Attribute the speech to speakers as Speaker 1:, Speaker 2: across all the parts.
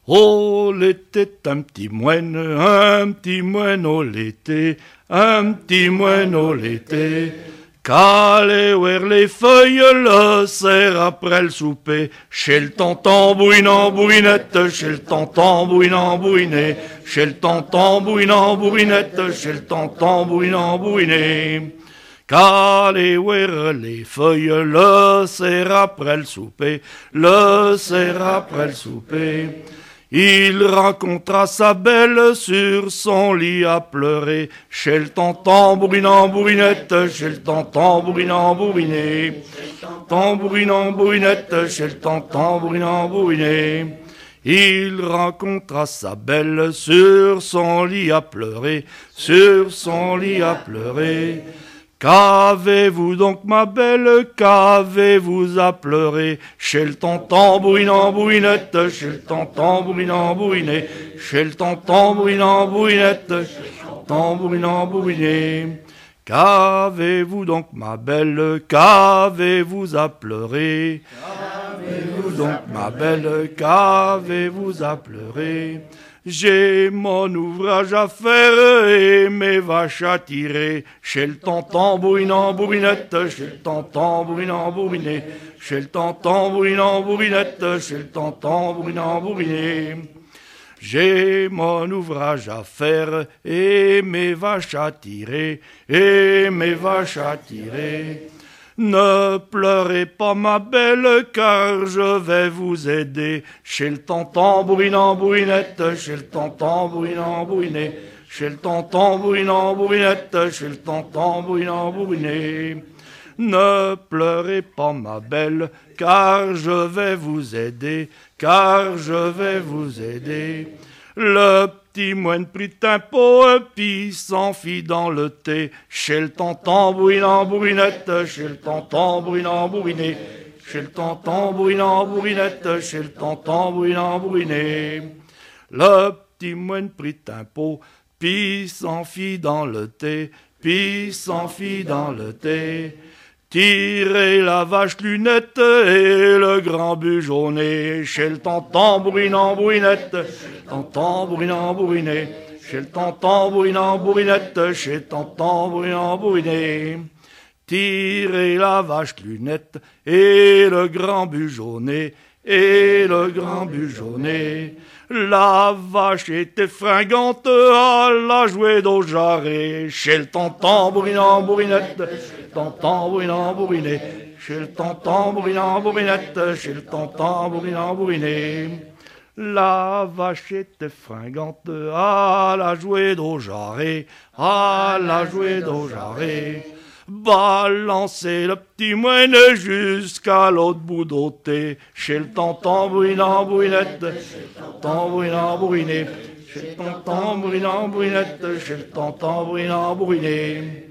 Speaker 1: Oh, l'été, un petit moine, oh l'été, un petit moine, oh l'été. Qu'allez voir les feuilles, le serre après le souper, chez le tonton bouinant bouinette, chez le tonton bouinant bouiné, chez le tonton bouinant bouinette, chez le tonton bouinant bouiné. Qu'allez voir les feuilles, le serre après le souper, le serre après le souper. Il rencontra sa belle sur son lit à pleurer, chez le tonton bourrinant bourrinette, chez le tonton bourrinant bourriné, tonton bourrinant bourrinette, chez le tonton bourrinant bourriné. Il rencontra sa belle sur son lit à pleurer, sur son lit à pleurer. Qu'avez-vous donc, ma belle, qu'avez-vous à pleurer? Chez le tonton bourrinant bourrinette, chez le tonton bourrinant bourriné, chez le tonton bourrinant bourrinette, chez le tonton bourrinant bourriné. Qu'avez-vous donc, ma belle, qu'avez-vous à pleurer? Qu'avez-vous donc, ma belle, qu'avez-vous à pleurer? J'ai mon ouvrage à faire et mes vaches à tirer, chez le tonton bourrinant bourrinette, chez le tonton bourrinant bourriné, chez le tonton bourrinant bourrinette, chez le tonton bourrinant bourriné. J'ai mon ouvrage à faire et mes vaches à tirer, et mes vaches à tirer. Ne pleurez pas, ma belle, car je vais vous aider. Chez le tonton bourrinant bourrinette, chez le tonton bourrinant bourriné, chez le tonton bourrinant bourrinette, chez le tonton bourrinant bourriné. Ne pleurez pas, ma belle, car je vais vous aider, car je vais vous aider. Le petit moine prit un pot, puis s'enfit dans le thé, chez le tonton bourrinant bourrinette, chez le tonton bourrinant bourriné, chez le tonton bourrinant bourrinette, chez le tonton bourrinant bourriné. Le petit moine prit un pot, puis s'enfit dans le thé, puis s'enfit dans le thé. Tirez la vache lunette et le grand bugeonnet, chez le tonton bourrinant bourrinette, chez le tonton bourrinant bourriné, chez le tonton bourrinant bourrinette, chez le tonton bourrinant bourriné. Tirez la vache lunette et le grand bugeonnet, et le grand bugeonnet. La vache était fringante à la jouer d'eau jarrée, chez le tonton bourrinant bourrinette, chez le tonton bourrinant bourriné, chez le tonton bourrinant bourrinette, chez le tonton bourrinant bourriné. La vache était fringante à la jouer d'eau jarrée, à la jouer d'eau jarrée. Balancez le petit moine jusqu'à l'autre bout d'ôté, chez le tonton bourrinant bourrinette, chez le tonton bourrinant bourriné, chez le tonton bourrinant bourrinette, chez le tonton bourrinant bourriné.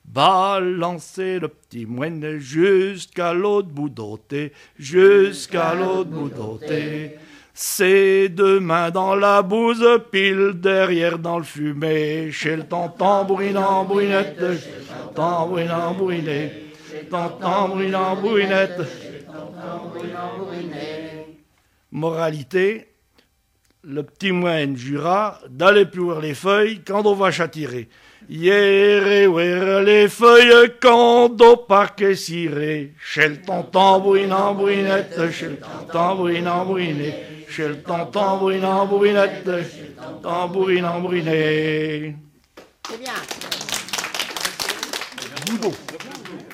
Speaker 1: Balancez le petit moine jusqu'à l'autre bout d'ôté, jusqu'à l'autre bout d'ôté. Ses deux mains dans la bouse, pile derrière dans le fumet, chez le tonton bourrinant bourrinette, chez le tonton bourrinant bourriné, chez le tonton bourrinant bourrinette, chez le tonton bourrinant bourriné. Moralité, le petit moine jura d'aller plus voir les feuilles quand on va châtirer. Hier voir les feuilles quand au parquet ciré, chez le tonton bourrinant bourrinette, chez le tonton bourrinant bourriné, chez le tonton bourrinant bourrinette, chez le tonton bourrinant bourriné.
Speaker 2: C'est bien.
Speaker 1: Boudot.